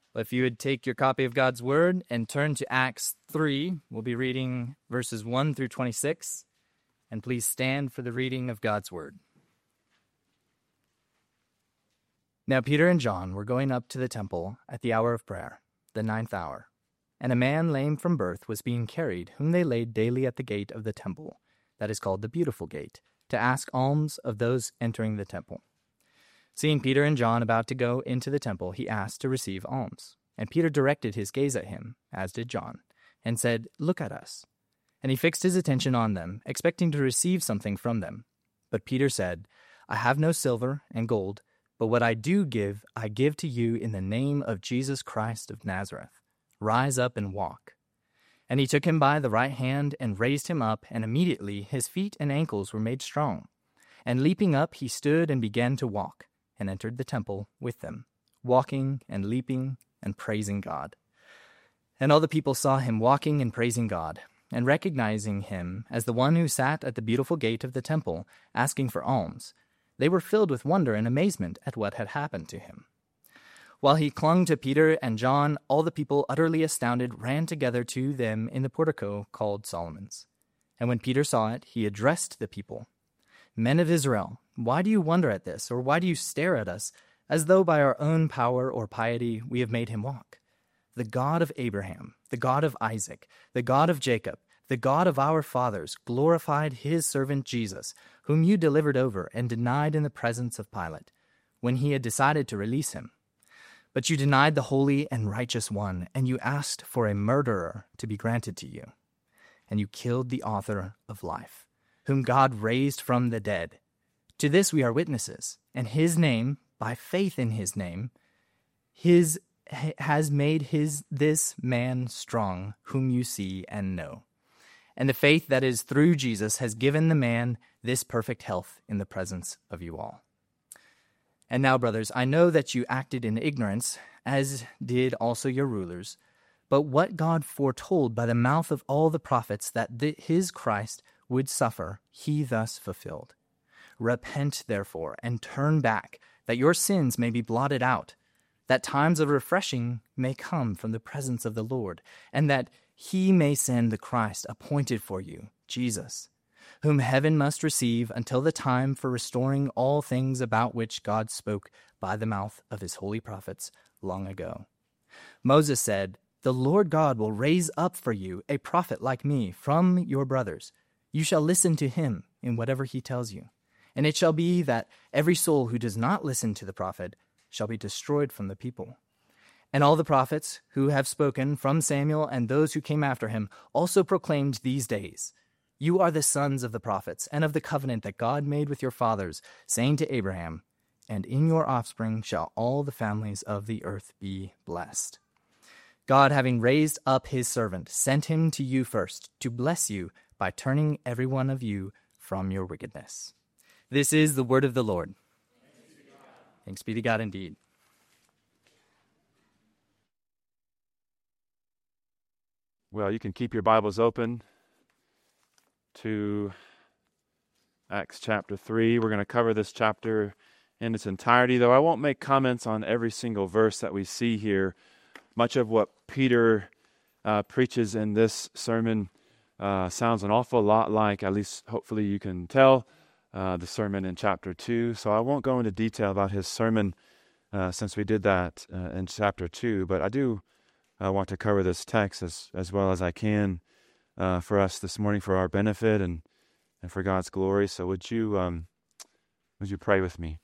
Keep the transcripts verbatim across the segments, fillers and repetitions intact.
Well, if you would take your copy of God's Word and turn to Acts three, we'll be reading verses one through twenty-six. And please stand for the reading of God's Word. Now Peter and John were going up to the temple at the hour of prayer, the ninth hour. And a man lame from birth was being carried, whom they laid daily at the gate of the temple, that is called the Beautiful Gate, to ask alms of those entering the temple. Seeing Peter and John about to go into the temple, he asked to receive alms. And Peter directed his gaze at him, as did John, and said, "Look at us." And he fixed his attention on them, expecting to receive something from them. But Peter said, "I have no silver and gold, but what I do give, I give to you in the name of Jesus Christ of Nazareth. Rise up and walk." And he took him by the right hand and raised him up, and immediately his feet and ankles were made strong. And leaping up, he stood and began to walk, and entered the temple with them, walking and leaping and praising God. And all the people saw him walking and praising God, and recognizing him as the one who sat at the beautiful gate of the temple, asking for alms, they were filled with wonder and amazement at what had happened to him. While he clung to Peter and John, all the people, utterly astounded, ran together to them in the portico called Solomon's. And when Peter saw it, he addressed the people, "Men of Israel, why do you wonder at this, or why do you stare at us, as though by our own power or piety we have made him walk? The God of Abraham, the God of Isaac, the God of Jacob, the God of our fathers, glorified his servant Jesus, whom you delivered over and denied in the presence of Pilate, when he had decided to release him. But you denied the holy and righteous one, and you asked for a murderer to be granted to you. And you killed the author of life, whom God raised from the dead. To this we are witnesses, and his name, by faith in his name, his has made his this man strong, whom you see and know. And the faith that is through Jesus has given the man this perfect health in the presence of you all. And now, brothers, I know that you acted in ignorance, as did also your rulers. But what God foretold by the mouth of all the prophets that the, his Christ would suffer, he thus fulfilled. Repent, therefore, and turn back, that your sins may be blotted out, that times of refreshing may come from the presence of the Lord, and that he may send the Christ appointed for you, Jesus, whom heaven must receive until the time for restoring all things about which God spoke by the mouth of his holy prophets long ago. Moses said, "The Lord God will raise up for you a prophet like me from your brothers. You shall listen to him in whatever he tells you. And it shall be that every soul who does not listen to the prophet shall be destroyed from the people." And all the prophets who have spoken from Samuel and those who came after him also proclaimed these days, "You are the sons of the prophets and of the covenant that God made with your fathers, saying to Abraham, 'And in your offspring shall all the families of the earth be blessed.' God, having raised up his servant, sent him to you first to bless you by turning every one of you from your wickedness." This is the word of the Lord. Thanks be to God, Thanks be to God indeed. Well, you can keep your Bibles open to Acts chapter three. We're going to cover this chapter in its entirety, though I won't make comments on every single verse that we see here. Much of what Peter uh, preaches in this sermon uh, sounds an awful lot like, at least hopefully you can tell, uh, the sermon in chapter two. So I won't go into detail about his sermon uh, since we did that uh, in chapter two, but I do uh, want to cover this text as, as well as I can uh, for us this morning for our benefit and, and for God's glory. So would you, um, would you pray with me?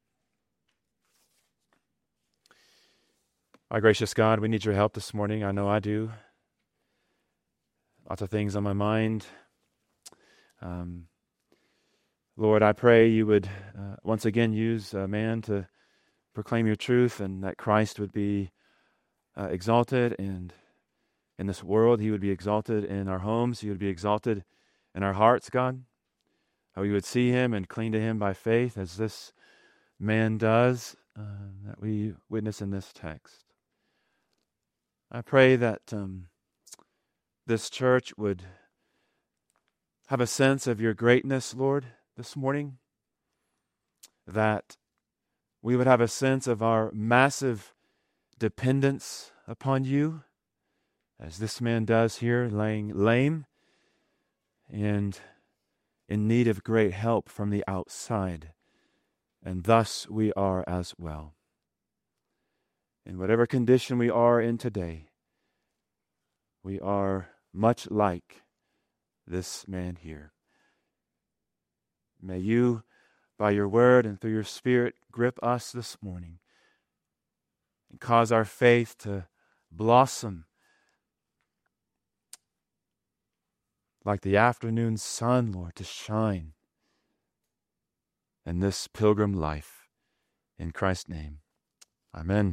Our gracious God, we need your help this morning. I know I do. Lots of things on my mind. Um, Lord, I pray you would uh, once again use a man to proclaim your truth, and that Christ would be uh, exalted and in this world. He would be exalted in our homes. He would be exalted in our hearts, God. That we would see him and cling to him by faith as this man does, uh, that we witness in this text. I pray that um, this church would have a sense of your greatness, Lord, this morning. That we would have a sense of our massive dependence upon you, as this man does here, laying lame and in need of great help from the outside. And thus we are as well. In whatever condition we are in today, we are much like this man here. May you, by your word and through your Spirit, grip us this morning and cause our faith to blossom like the afternoon sun, Lord, to shine in this pilgrim life. In Christ's name, amen.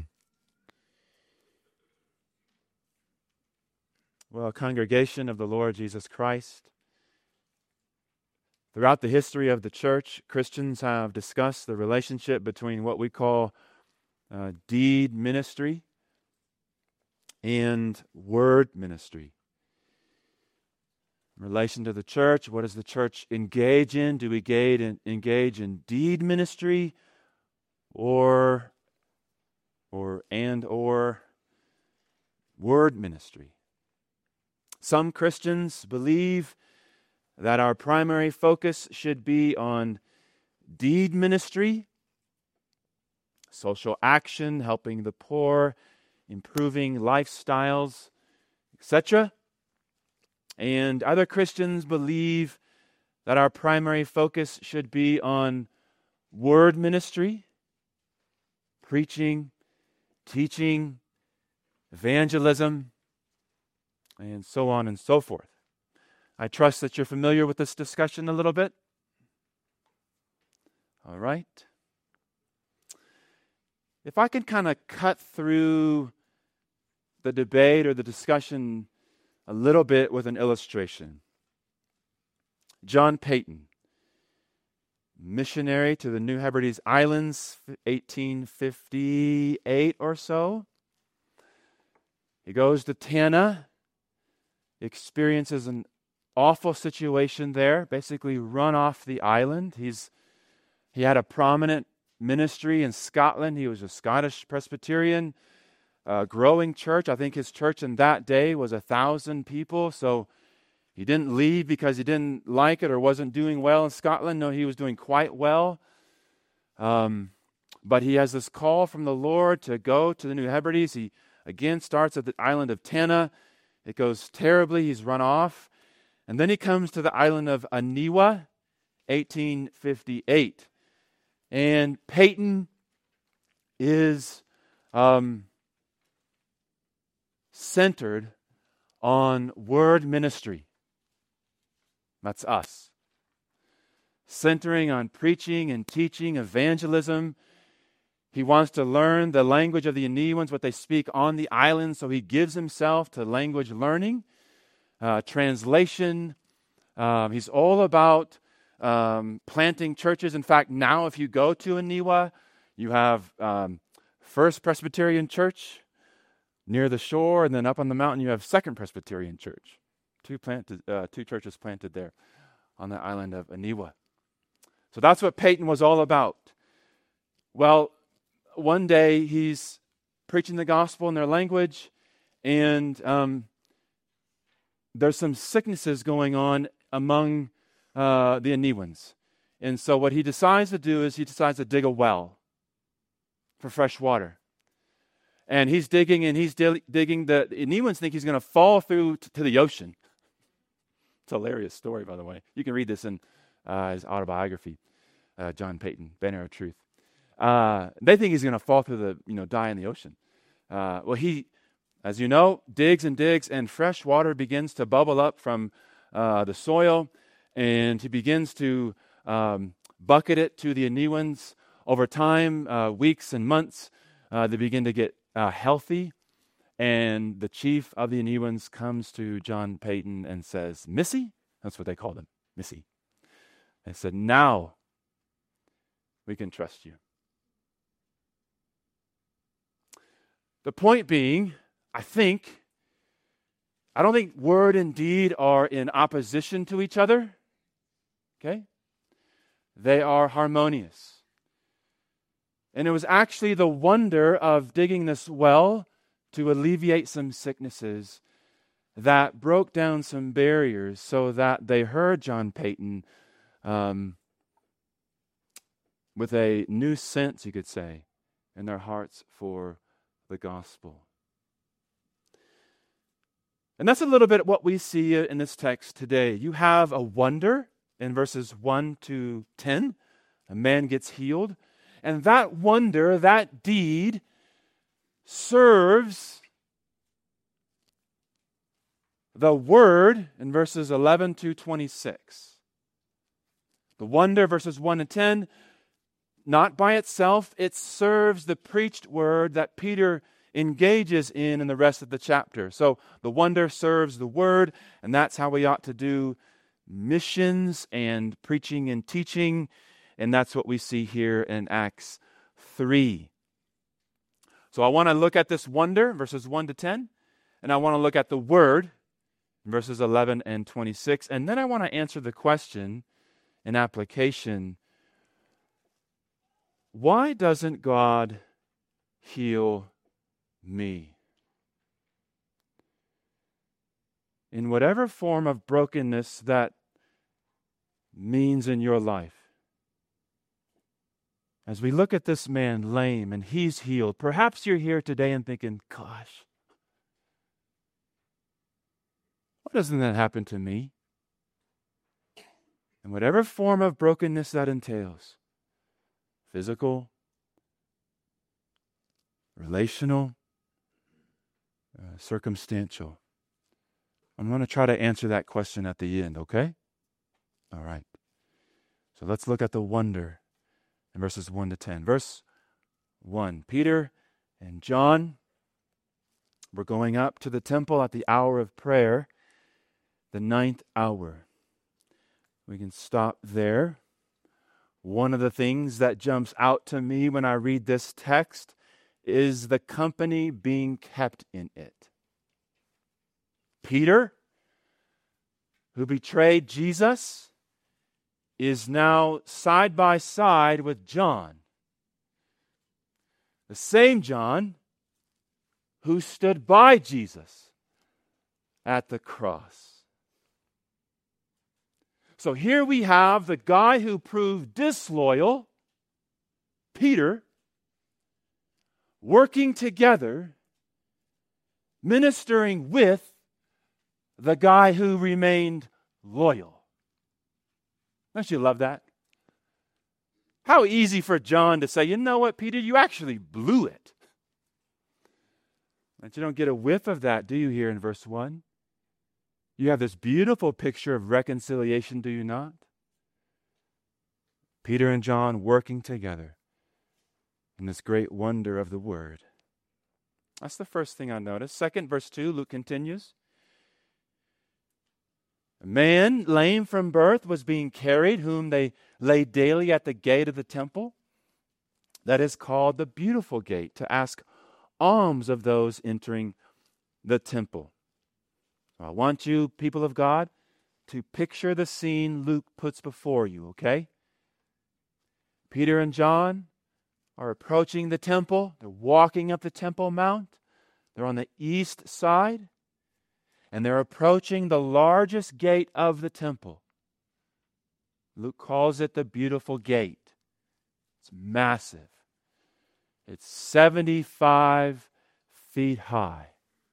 Well, congregation of the Lord Jesus Christ, throughout the history of the church, Christians have discussed the relationship between what we call uh, deed ministry and word ministry. In relation to the church, what does the church engage in? Do we engage in, engage in deed ministry or, or and or word ministry? Some Christians believe that our primary focus should be on deed ministry, social action, helping the poor, improving lifestyles, et cetera. And other Christians believe that our primary focus should be on word ministry, preaching, teaching, evangelism, and so on and so forth. I trust that you're familiar with this discussion a little bit. All right. If I can kind of cut through the debate or the discussion a little bit with an illustration. John Paton, missionary to the New Hebrides Islands, eighteen fifty-eight or so. He goes to Tanna, experiences an awful situation there, basically run off the island. He's he had a prominent ministry in Scotland. He was a Scottish Presbyterian, uh, growing church. I think his church in that day was a thousand people. So he didn't leave because he didn't like it or wasn't doing well in Scotland. No, he was doing quite well. Um, but he has this call from the Lord to go to the New Hebrides. He again starts at the island of Tanna. It goes terribly. He's run off. And then he comes to the island of Aniwa, eighteen fifty-eight. And Paton is um, centered on word ministry. That's us. Centering on preaching and teaching, evangelism. He wants to learn the language of the Aniwans, what they speak on the island, so he gives himself to language learning, uh, translation. Um, he's all about um, planting churches. In fact, now if you go to Aniwa, you have um, First Presbyterian Church near the shore, and then up on the mountain you have Second Presbyterian Church. Two planted, uh, two churches planted there on the island of Aniwa. So that's what Paton was all about. Well, one day he's preaching the gospel in their language, and um, there's some sicknesses going on among uh, the Aniwans. And so what he decides to do is he decides to dig a well for fresh water. And he's digging and he's di- digging. The Aniwans think he's going to fall through t- to the ocean. It's a hilarious story, by the way. You can read this in uh, his autobiography, uh, John Paton, Banner of Truth. Uh, they think he's going to fall through the, you know, die in the ocean. Uh, well, he, as you know, digs and digs, and fresh water begins to bubble up from uh, the soil, and he begins to um, bucket it to the Aniwans. Over time, uh, weeks and months, uh, they begin to get uh, healthy, and the chief of the Aniwans comes to John Paton and says, "Missy," that's what they called him, Missy. They said, "Now we can trust you." The point being, I think, I don't think word and deed are in opposition to each other. Okay? They are harmonious. And it was actually the wonder of digging this well to alleviate some sicknesses that broke down some barriers so that they heard John Paton um, with a new sense, you could say, in their hearts for the gospel. And that's a little bit what we see in this text today. You have a wonder in verses one to ten. A man gets healed. And that wonder, that deed, serves the word in verses eleven to twenty-six. The wonder, verses one to ten, not by itself, it serves the preached word that Peter engages in in the rest of the chapter. So the wonder serves the word, and that's how we ought to do missions and preaching and teaching. And that's what we see here in Acts three. So I want to look at this wonder, verses one to ten, and I want to look at the word, verses eleven and twenty-six. And then I want to answer the question in application, why doesn't God heal me? In whatever form of brokenness that means in your life. As we look at this man lame and he's healed, perhaps you're here today and thinking, gosh, why doesn't that happen to me? In whatever form of brokenness that entails, physical, relational, uh, circumstantial. I'm going to try to answer that question at the end, okay? All right. So let's look at the wonder in verses one to ten. Verse one, Peter and John were going up to the temple at the hour of prayer, the ninth hour. We can stop there. One of the things that jumps out to me when I read this text is the company being kept in it. Peter, who betrayed Jesus, is now side by side with John. The same John who stood by Jesus at the cross. So here we have the guy who proved disloyal, Peter, working together, ministering with the guy who remained loyal. Don't you love that? How easy for John to say, you know what, Peter, you actually blew it. But you don't get a whiff of that, do you, here in verse one? You have this beautiful picture of reconciliation, do you not? Peter and John working together in this great wonder of the word. That's the first thing I noticed. Second, verse two, Luke continues. A man lame from birth was being carried, whom they laid daily at the gate of the temple, that is called the Beautiful Gate, to ask alms of those entering the temple. I want you, people of God, to picture the scene Luke puts before you, okay? Peter and John are approaching the temple. They're walking up the Temple Mount. They're on the east side. And they're approaching the largest gate of the temple. Luke calls it the Beautiful Gate. It's massive. It's seventy-five feet high.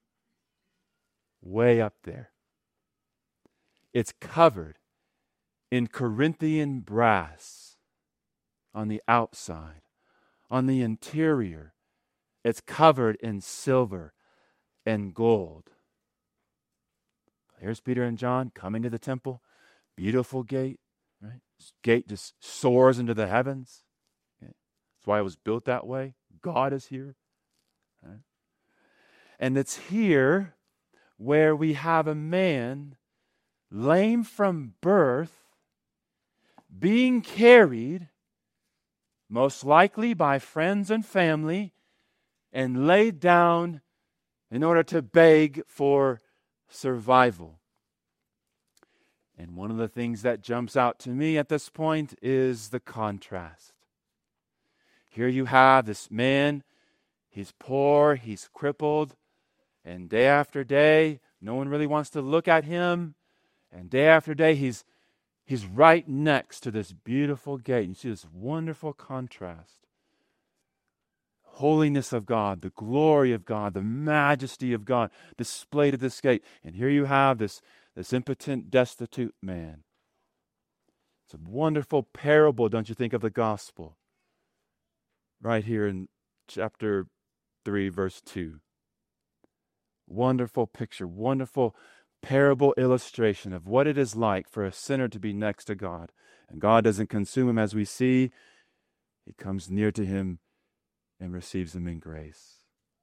Way up there. It's covered in Corinthian brass on the outside. On the interior, it's covered in silver and gold. Here's Peter and John coming to the temple. Beautiful gate, right? This gate just soars into the heavens. Okay? That's why it was built that way. God is here. Right? And it's here where we have a man lame from birth being carried, most likely by friends and family, and laid down in order to beg for survival. And one of the things that jumps out to me at this point is the contrast. Here you have this man, he's poor, he's crippled, and day after day, no one really wants to look at him, and day after day, he's he's right next to this beautiful gate. You see this wonderful contrast. Holiness of God, the glory of God, the majesty of God displayed at this gate. And here you have this, this impotent, destitute man. It's a wonderful parable, don't you think, of the gospel? Right here in chapter three, verse two. Wonderful picture, wonderful parable illustration of what it is like for a sinner to be next to God. And God doesn't consume him as we see. He comes near to him and receives him in grace.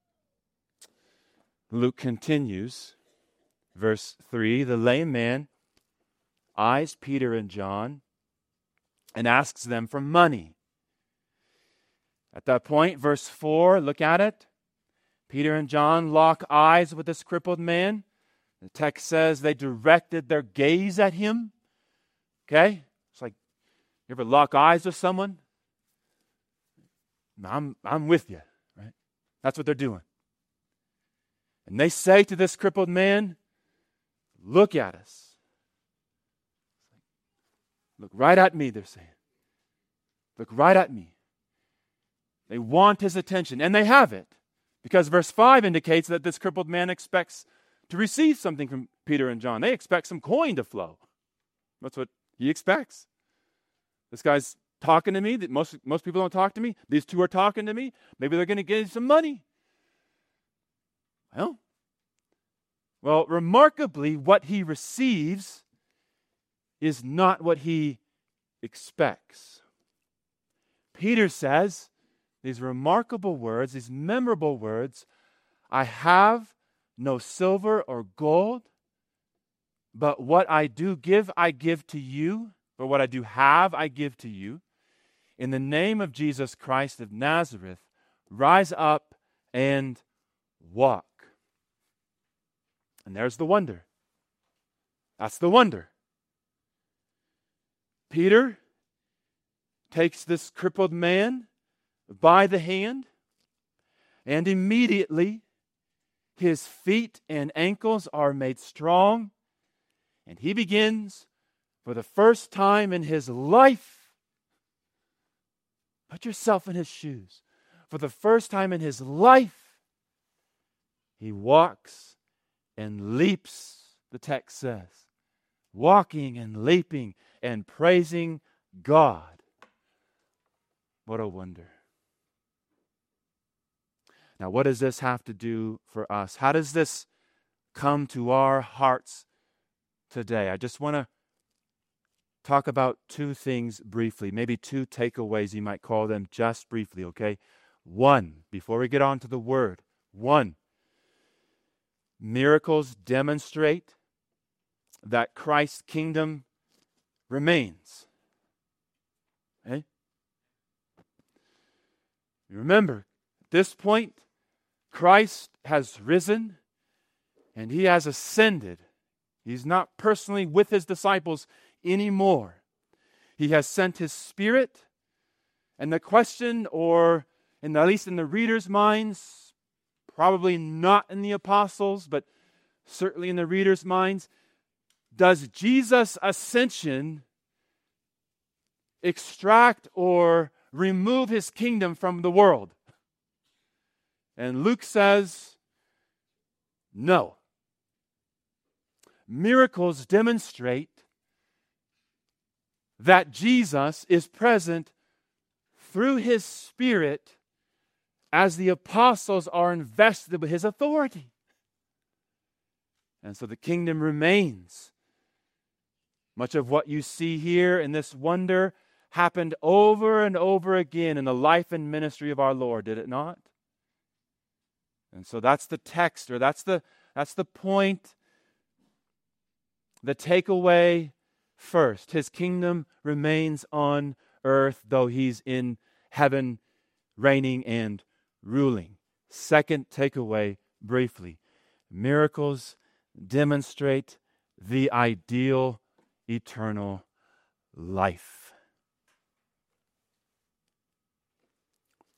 Luke continues, verse three, the lame man eyes Peter and John and asks them for money. At that point, verse four, look at it. Peter and John lock eyes with this crippled man. The text says they directed their gaze at him. Okay? It's like, you ever lock eyes with someone? I'm, I'm with you, right? That's what they're doing. And they say to this crippled man, look at us. Look right at me, they're saying. Look right at me. They want his attention, and they have it. Because verse five indicates that this crippled man expects to receive something from Peter and John. They expect some coin to flow. That's what he expects. This guy's talking to me. Most, most people don't talk to me. These two are talking to me. Maybe they're going to give some money. Well, well, remarkably, what he receives is not what he expects. Peter says these remarkable words, these memorable words, I have no silver or gold, but what I do give, I give to you, or what I do have, I give to you. In the name of Jesus Christ of Nazareth, rise up and walk. And there's the wonder. That's the wonder. Peter takes this crippled man by the hand, and immediately his feet and ankles are made strong, and he begins, for the first time in his life, put yourself in his shoes. For the first time in his life, he walks and leaps, the text says. Walking and leaping and praising God. What a wonder. Now, what does this have to do for us? How does this come to our hearts today? I just want to talk about two things briefly, maybe two takeaways, you might call them, just briefly, okay? One, before we get on to the word, one, miracles demonstrate that Christ's kingdom remains. Okay? Remember, at this point, Christ has risen and he has ascended. He's not personally with his disciples anymore. He has sent his Spirit, and the question, or in the, at least in the readers' minds, probably not in the apostles, but certainly in the readers' minds, does Jesus' ascension extract or remove his kingdom from the world? And Luke says, no. Miracles demonstrate that Jesus is present through his Spirit as the apostles are invested with his authority. And so the kingdom remains. Much of what you see here in this wonder happened over and over again in the life and ministry of our Lord, did it not? And so that's the text, or that's the that's the point, the takeaway first. His kingdom remains on earth, though he's in heaven, reigning and ruling. Second takeaway, briefly. Miracles demonstrate the ideal eternal life.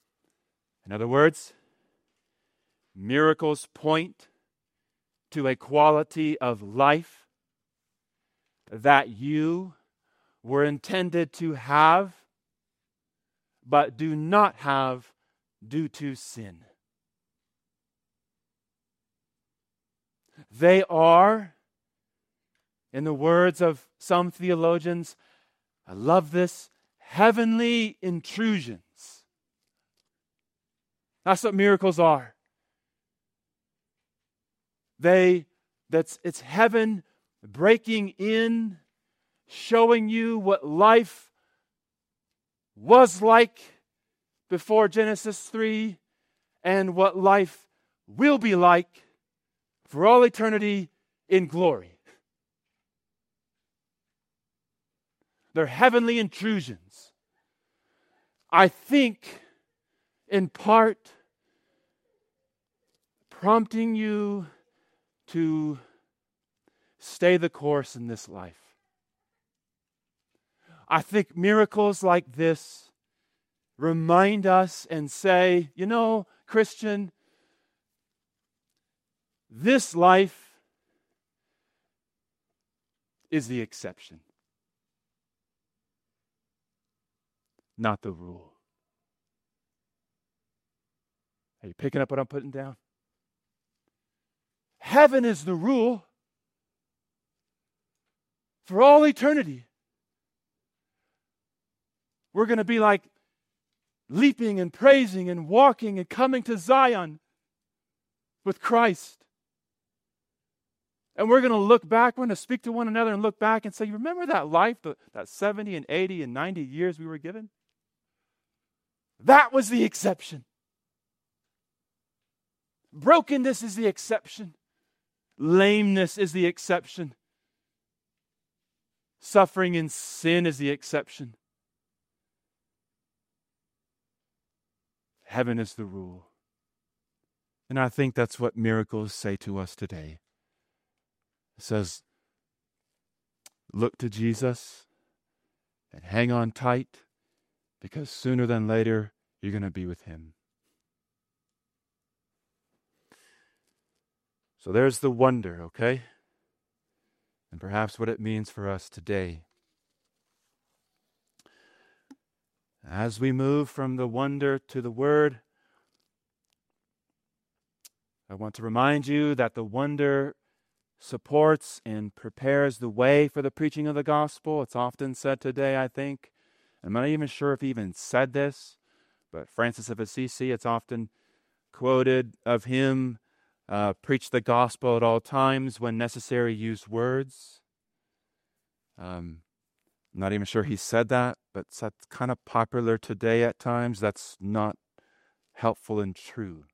In other words, miracles point to a quality of life that you were intended to have, but do not have due to sin. They are, in the words of some theologians, I love this, heavenly intrusions. That's what miracles are. They, that's, it's heaven breaking in, showing you what life was like before Genesis three and what life will be like for all eternity in glory. They're heavenly intrusions. I think, in part, prompting you to stay the course in this life. I think miracles like this remind us and say, you know, Christian, this life is the exception, not the rule. Are you picking up what I'm putting down? Heaven is the rule for all eternity. We're going to be like leaping and praising and walking and coming to Zion with Christ. And we're going to look back, we're going to speak to one another and look back and say, you remember that life, that seventy and eighty and ninety years we were given? That was the exception. Brokenness is the exception. Lameness is the exception. Suffering in sin is the exception. Heaven is the rule. And I think that's what miracles say to us today. It says, look to Jesus and hang on tight, because sooner than later you're going to be with Him. So there's the wonder, okay? And perhaps what it means for us today. As we move from the wonder to the Word, I want to remind you that the wonder supports and prepares the way for the preaching of the gospel. It's often said today, I think. I'm not even sure if he even said this, but Francis of Assisi, it's often quoted of him, uh, preach the gospel at all times, when necessary, use words. Um, I'm not even sure he said that, but that's kind of popular today at times. That's not helpful and true.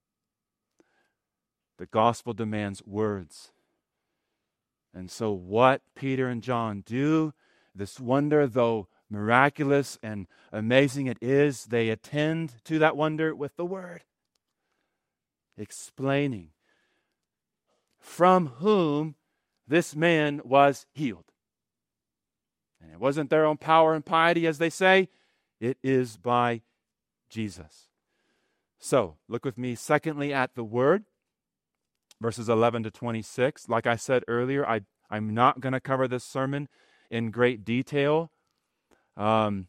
The gospel demands words. And so what Peter and John do, this wonder, though miraculous and amazing it is, they attend to that wonder with the word, explaining from whom this man was healed. And it wasn't their own power and piety, as they say. It is by Jesus. So, look with me, secondly, at the word. Verses eleven to twenty-six. Like I said earlier, I, I'm not going to cover this sermon in great detail. Um,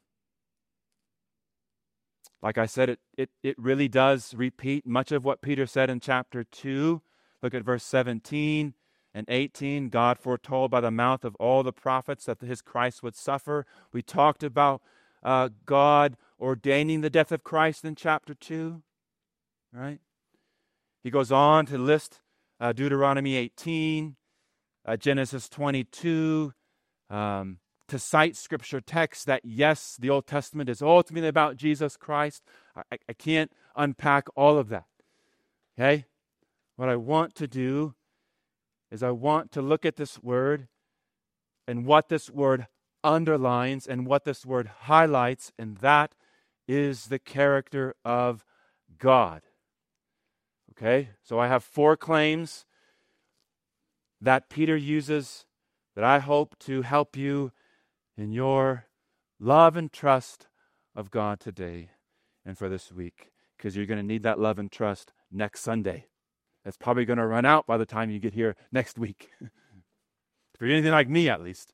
like I said, it, it, it really does repeat much of what Peter said in chapter two. Look at verse seventeen and eighteen. God foretold by the mouth of all the prophets that his Christ would suffer. We talked about uh, God ordaining the death of Christ in chapter two. Right? He goes on to list Uh, Deuteronomy eighteen, uh, Genesis twenty-two, um, to cite scripture texts that, yes, the Old Testament is ultimately about Jesus Christ. I, I can't unpack all of that. Okay? What I want to do is I want to look at this word and what this word underlines and what this word highlights, and that is the character of God. Okay, so I have four claims that Peter uses that I hope to help you in your love and trust of God today and for this week. because you're going to need that love and trust next Sunday. That's probably going to run out by the time you get here next week. If you're anything like me, at least.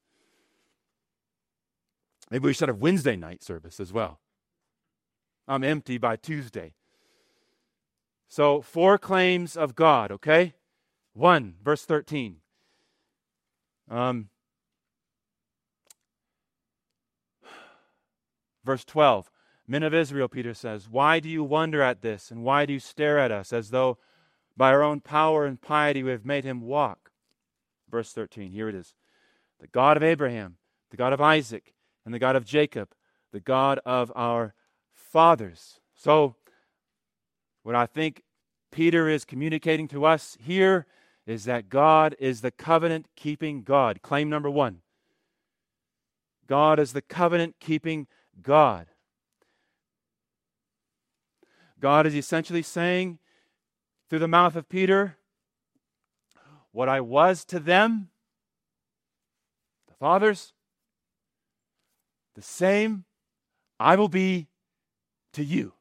Maybe we should have Wednesday night service as well. I'm empty by Tuesday. So, four claims of God, okay? One, verse thirteen. Um, verse twelve. Men of Israel, Peter says, why do you wonder at this, and why do you stare at us, as though by our own power and piety we have made him walk? Verse thirteen, here it is. The God of Abraham, the God of Isaac, and the God of Jacob, the God of our fathers. So, what I think Peter is communicating to us here is that God is the covenant-keeping God. Claim number one. God is the covenant-keeping God. God is essentially saying through the mouth of Peter, what I was to them, the fathers, the same I will be to you.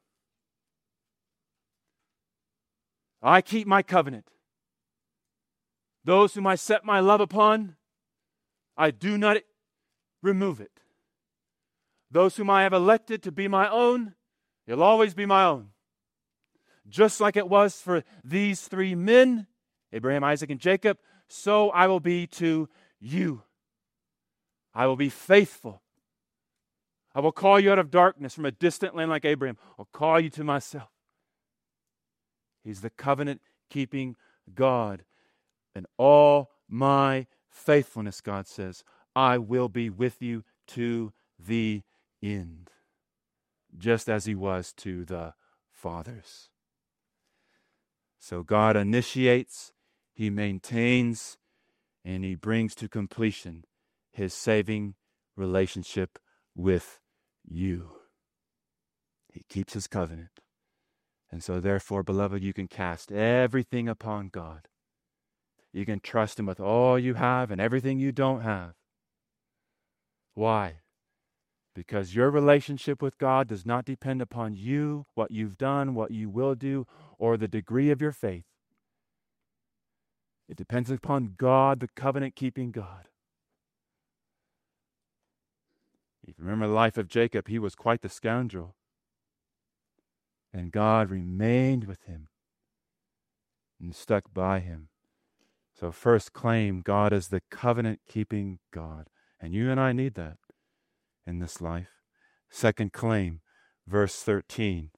I keep my covenant. Those whom I set my love upon, I do not remove it. Those whom I have elected to be my own, they'll always be my own. Just like it was for these three men, Abraham, Isaac, and Jacob, so I will be to you. I will be faithful. I will call you out of darkness from a distant land like Abraham. I'll call you to myself. He's the covenant-keeping God. And all my faithfulness, God says, I will be with you to the end. Just as he was to the fathers. So God initiates, he maintains, and he brings to completion his saving relationship with you. He keeps his covenant. And so therefore, beloved, you can cast everything upon God. You can trust him with all you have and everything you don't have. Why? Because your relationship with God does not depend upon you, what you've done, what you will do, or the degree of your faith. It depends upon God, the covenant-keeping God. If you remember the life of Jacob, he was quite the scoundrel. And God remained with him and stuck by him. So first claim, God is the covenant-keeping God. And you and I need that in this life. Second claim, verse thirteen.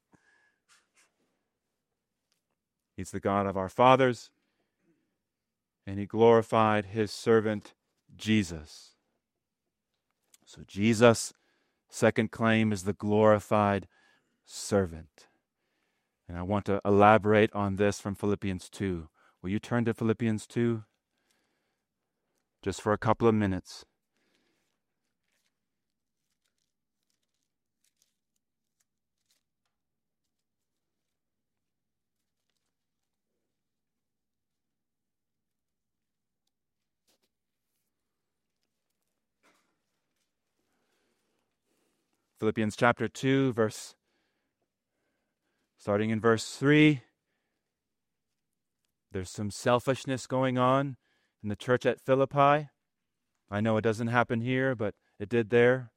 He's the God of our fathers, and he glorified his servant Jesus. So Jesus, second claim, is the glorified servant. And I want to elaborate on this from Philippians two. Will you turn to Philippians two? Just for a couple of minutes. Philippians chapter two, verse, starting in verse three. There's some selfishness going on in the church at Philippi. I know it doesn't happen here, but it did there.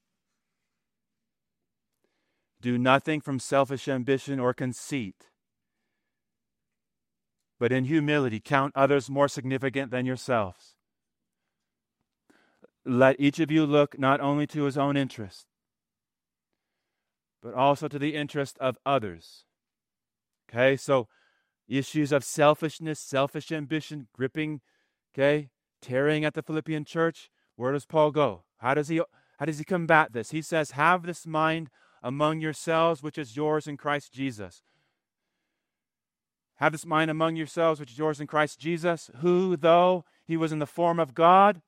Do nothing from selfish ambition or conceit, but in humility count others more significant than yourselves. Let each of you look not only to his own interest, but also to the interest of others. Okay, so issues of selfishness, selfish ambition, gripping, okay, tearing at the Philippian church. Where does Paul go? How does he how does he combat this? He says, have this mind among yourselves, which is yours in Christ Jesus. Have this mind among yourselves, which is yours in Christ Jesus, who, though he was in the form of God,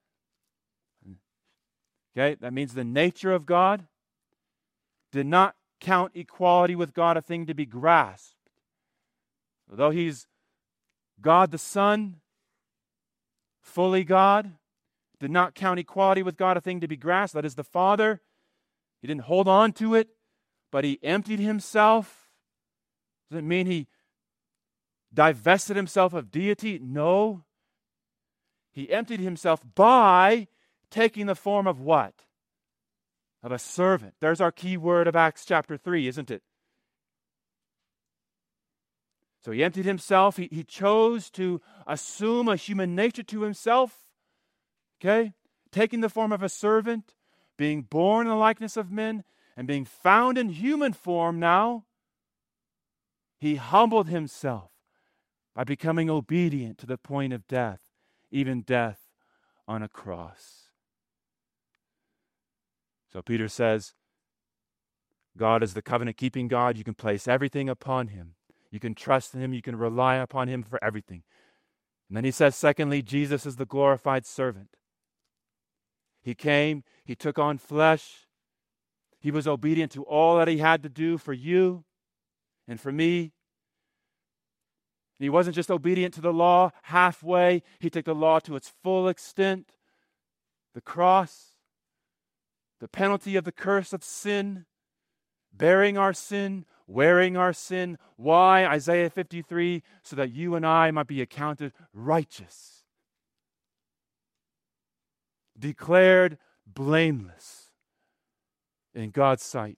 okay, that means the nature of God, did not count equality with God a thing to be grasped. Although he's God the Son, fully God, did not count equality with God a thing to be grasped. That is the Father. He didn't hold on to it, but he emptied himself. Does it mean he divested himself of deity? No. He emptied himself by taking the form of what? Of a servant. There's our key word of Acts chapter three, isn't it? So he emptied himself. He, he chose to assume a human nature to himself. Okay? Taking the form of a servant, being born in the likeness of men, and being found in human form now, he humbled himself by becoming obedient to the point of death, even death on a cross. So Peter says, God is the covenant-keeping God. You can place everything upon him. You can trust in him. You can rely upon him for everything. And then he says, secondly, Jesus is the glorified servant. He came, he took on flesh. He was obedient to all that he had to do for you and for me. He wasn't just obedient to the law halfway. He took the law to its full extent. The cross, the penalty of the curse of sin, bearing our sin, wearing our sin. Why? Isaiah fifty-three, so that you and I might be accounted righteous, declared blameless in God's sight.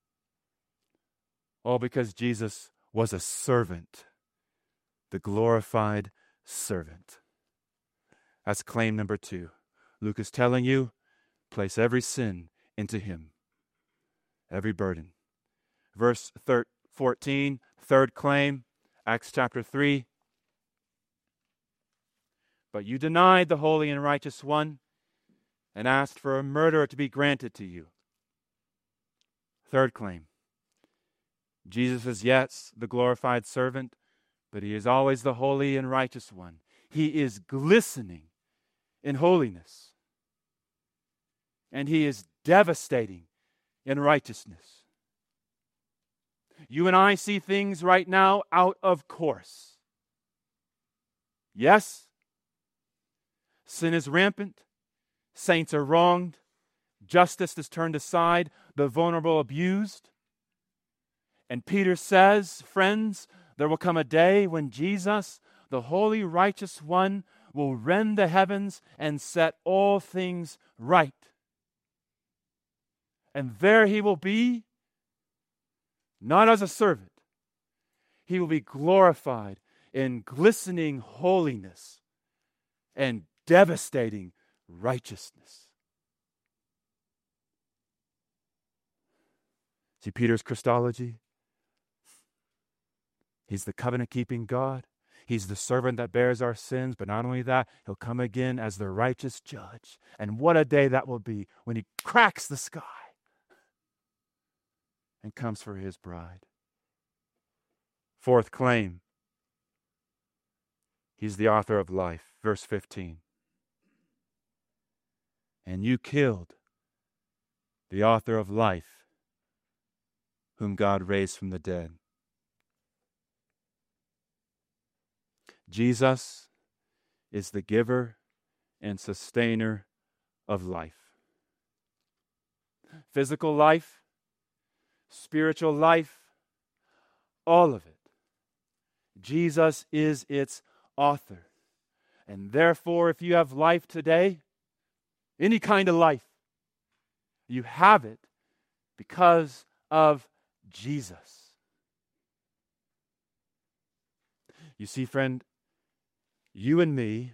All because Jesus was a servant, the glorified servant. That's claim number two. Luke is telling you, place every sin into him, every burden. Verse fourteen, third claim, Acts chapter three. But you denied the holy and righteous one and asked for a murderer to be granted to you. Third claim, Jesus is, yes, the glorified servant, but he is always the holy and righteous one. He is glistening in holiness, and he is devastating in righteousness. You and I see things right now out of course. Yes, sin is rampant. Saints are wronged. Justice is turned aside. The vulnerable abused. And Peter says, friends, there will come a day when Jesus, the holy, righteous one, will rend the heavens and set all things right. And there he will be, not as a servant. He will be glorified in glistening holiness and devastating righteousness. See Peter's Christology? He's the covenant-keeping God. He's the servant that bears our sins, but not only that, he'll come again as the righteous judge. And what a day that will be when he cracks the sky and comes for his bride. Fourth claim, he's the author of life. Verse fifteen. And you killed the author of life, whom God raised from the dead. Jesus is the giver and sustainer of life. Physical life, spiritual life, all of it. Jesus is its author. And therefore, if you have life today, any kind of life, you have it because of Jesus. You see, friend, you and me,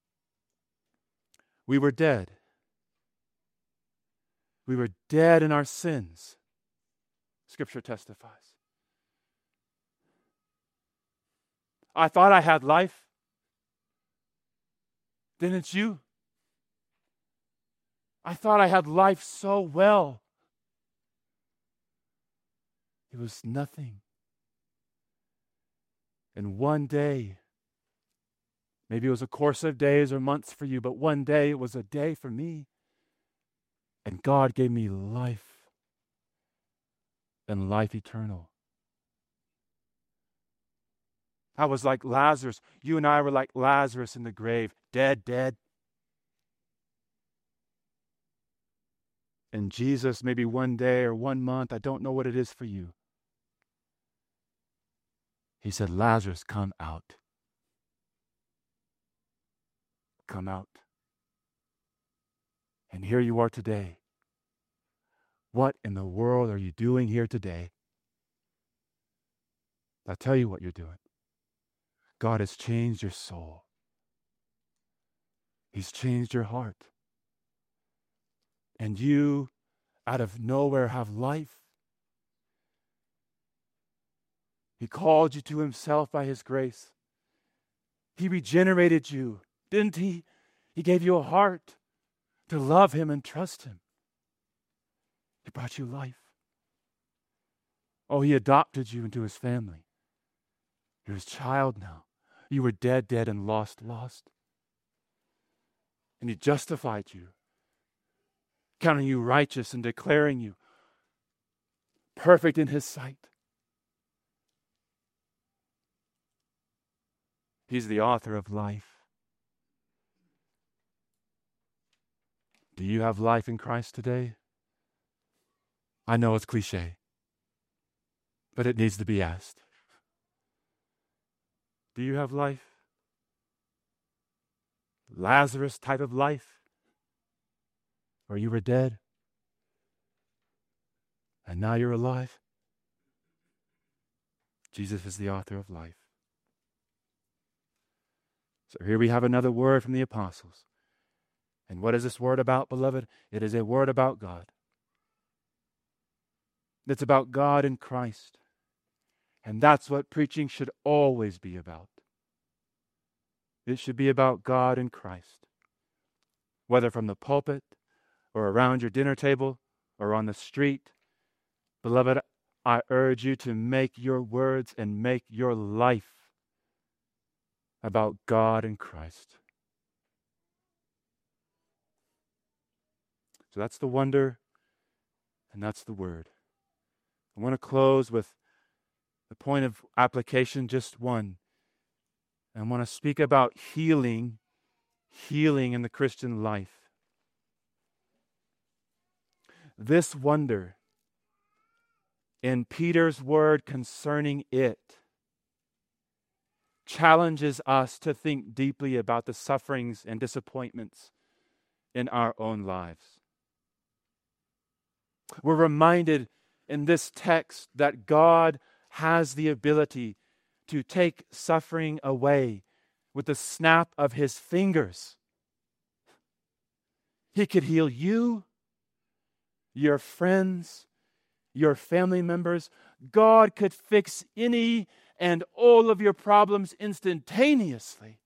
we were dead. We were dead in our sins. Scripture testifies. I thought I had life. Didn't you? I thought I had life so well. It was nothing. And one day, maybe it was a course of days or months for you, but one day it was a day for me. And God gave me life and life eternal. I was like Lazarus. You and I were like Lazarus in the grave, dead, dead. And Jesus, maybe one day or one month, I don't know what it is for you. He said, Lazarus, come out. Come out. And here you are today. What in the world are you doing here today? I'll tell you what you're doing. God has changed your soul. He's changed your heart. And you, out of nowhere, have life. He called you to himself by his grace. He regenerated you, didn't he? He gave you a heart to love him and trust him. He brought you life. Oh, he adopted you into his family. You're his child now. You were dead, dead, and lost, lost. And he justified you, counting you righteous and declaring you perfect in his sight. He's the author of life. Do you have life in Christ today? I know it's cliche, but it needs to be asked. Do you have life? Lazarus type of life? Or you were dead, and now you're alive? Jesus is the author of life. So here we have another word from the apostles. And what is this word about, beloved? It is a word about God. It's about God in Christ. And that's what preaching should always be about. It should be about God in Christ. Whether from the pulpit or around your dinner table or on the street, beloved, I urge you to make your words and make your life about God and Christ. So that's the wonder, and that's the word. I want to close with the point of application, just one. I want to speak about healing, healing in the Christian life. This wonder in Peter's word concerning it challenges us to think deeply about the sufferings and disappointments in our own lives. We're reminded in this text that God has the ability to take suffering away with the snap of his fingers. He could heal you, your friends, your family members. God could fix any and all of your problems instantaneously.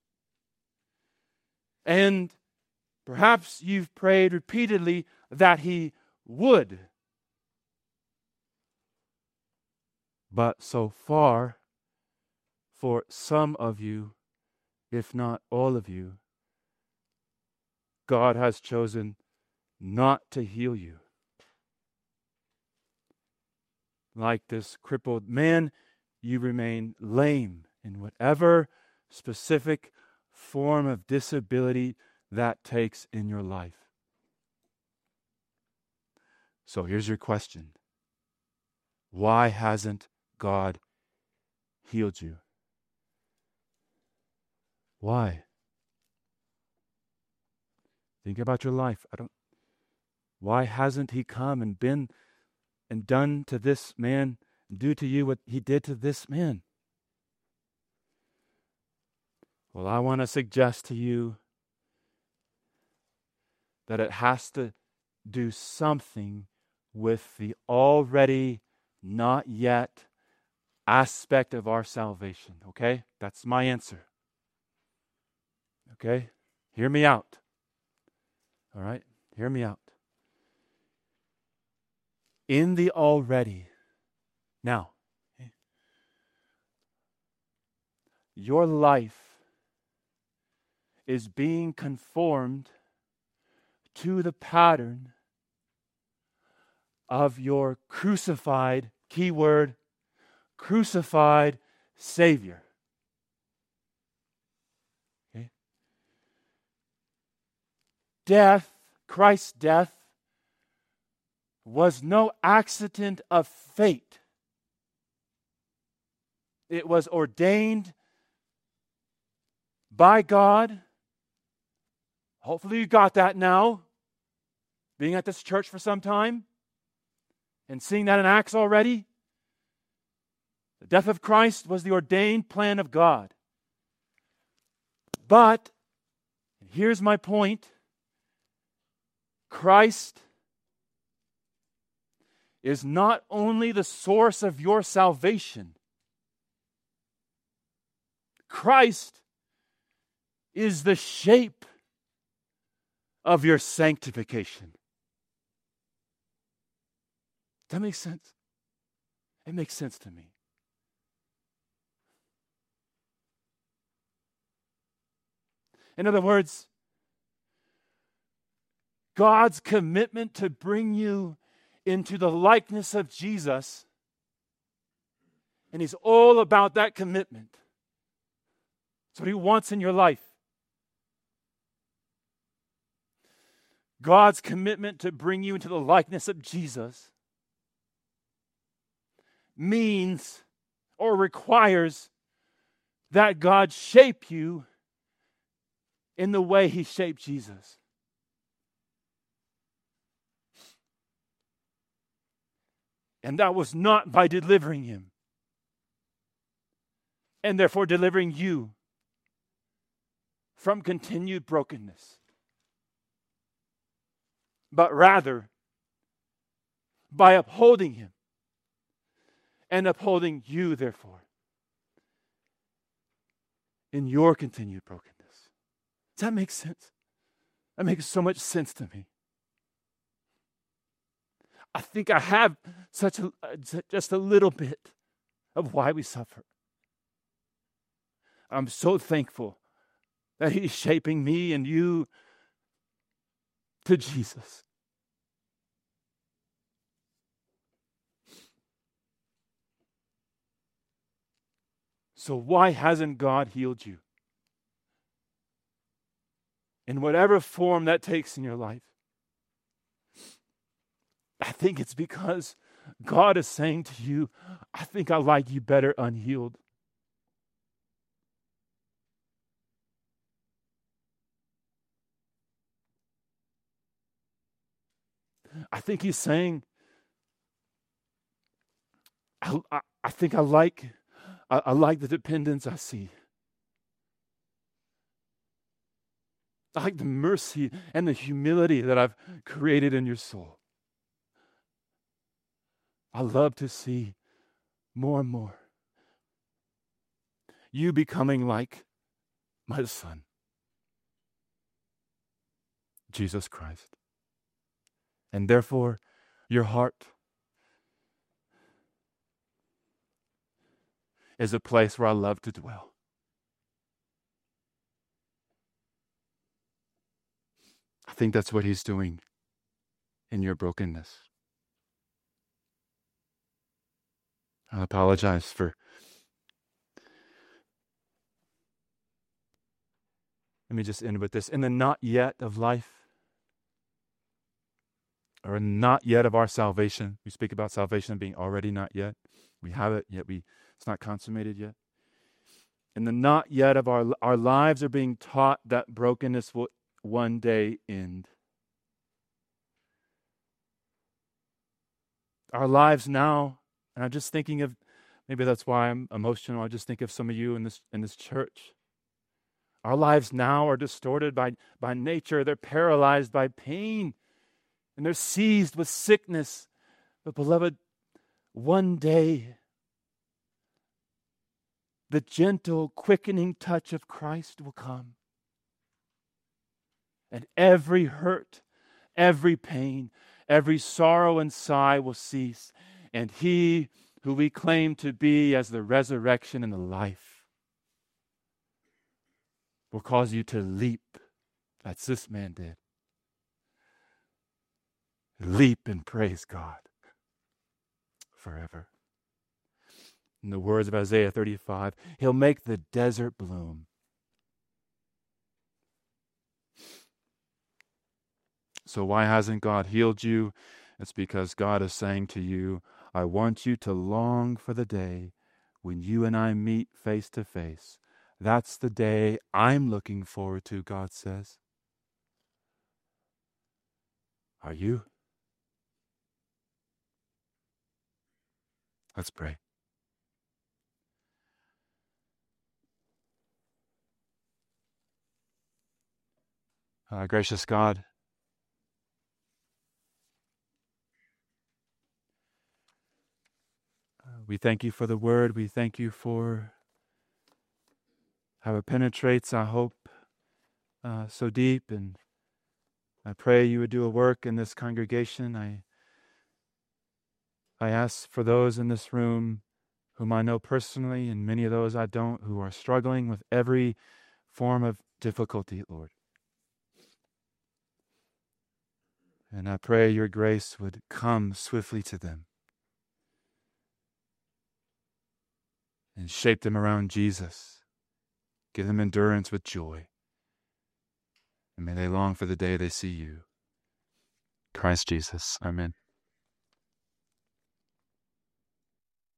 And perhaps you've prayed repeatedly that he would. But so far, for some of you, if not all of you, God has chosen not to heal you. Like this crippled man, you remain lame in whatever specific form of disability that takes in your life. So here's your question. Why hasn't God healed you? Why? Think about your life. I don't. Why hasn't he come and been and done to this man, do to you what he did to this man? Well, I want to suggest to you that it has to do something with the already not yet aspect of our salvation. Okay? That's my answer. Okay? Hear me out. All right? Hear me out. In the already. Now, your life is being conformed to the pattern of your crucified, keyword, crucified Savior. Okay? Death, Christ's death, was no accident of fate. It was ordained by God. Hopefully you got that now, being at this church for some time and seeing that in Acts already. The death of Christ was the ordained plan of God. But, and here's my point, Christ is not only the source of your salvation. Christ is the shape of your sanctification. Does that make sense? It makes sense to me. In other words, God's commitment to bring you into the likeness of Jesus, and He's all about that commitment. That's what He wants in your life. God's commitment to bring you into the likeness of Jesus means or requires that God shape you in the way He shaped Jesus. And that was not by delivering Him, and therefore delivering you from continued brokenness, but rather by upholding Him and upholding you, therefore, in your continued brokenness. Does that make sense? That makes so much sense to me. I think I have such a, just a little bit of why we suffer. I'm so thankful that He's shaping me and you to Jesus. So why hasn't God healed you? In whatever form that takes in your life. I think it's because God is saying to you, I think I like you better unhealed. I think He's saying, I, I, I think I like, I, I like the dependence I see. I like the mercy and the humility that I've created in your soul. I love to see more and more you becoming like my Son, Jesus Christ. And therefore, your heart is a place where I love to dwell. I think that's what He's doing in your brokenness. I apologize for let me just end with this. In the not yet of life, or not yet of our salvation, we speak about salvation being already not yet. We have it, yet we it's not consummated yet. In the not yet of our our lives are being taught that brokenness will one day end. Our lives now, and I'm just thinking of, maybe that's why I'm emotional, I just think of some of you in this in this church. Our lives now are distorted by, by nature. They're paralyzed by pain. And they're seized with sickness. But beloved, one day, the gentle, quickening touch of Christ will come. And every hurt, every pain, every sorrow and sigh will cease. And He who we claim to be as the resurrection and the life will cause you to leap, as this man did. Leap and praise God forever. In the words of Isaiah thirty-five, He'll make the desert bloom. So why hasn't God healed you? It's because God is saying to you, I want you to long for the day when you and I meet face to face. That's the day I'm looking forward to, God says. Are you? Let's pray. Uh, gracious God, uh, we thank you for the word. We thank you for how it penetrates, I hope, uh, so deep. And I pray you would do a work in this congregation. I, I ask for those in this room whom I know personally and many of those I don't, who are struggling with every form of difficulty, Lord. And I pray your grace would come swiftly to them and shape them around Jesus. Give them endurance with joy. And may they long for the day they see you. Christ Jesus. Amen.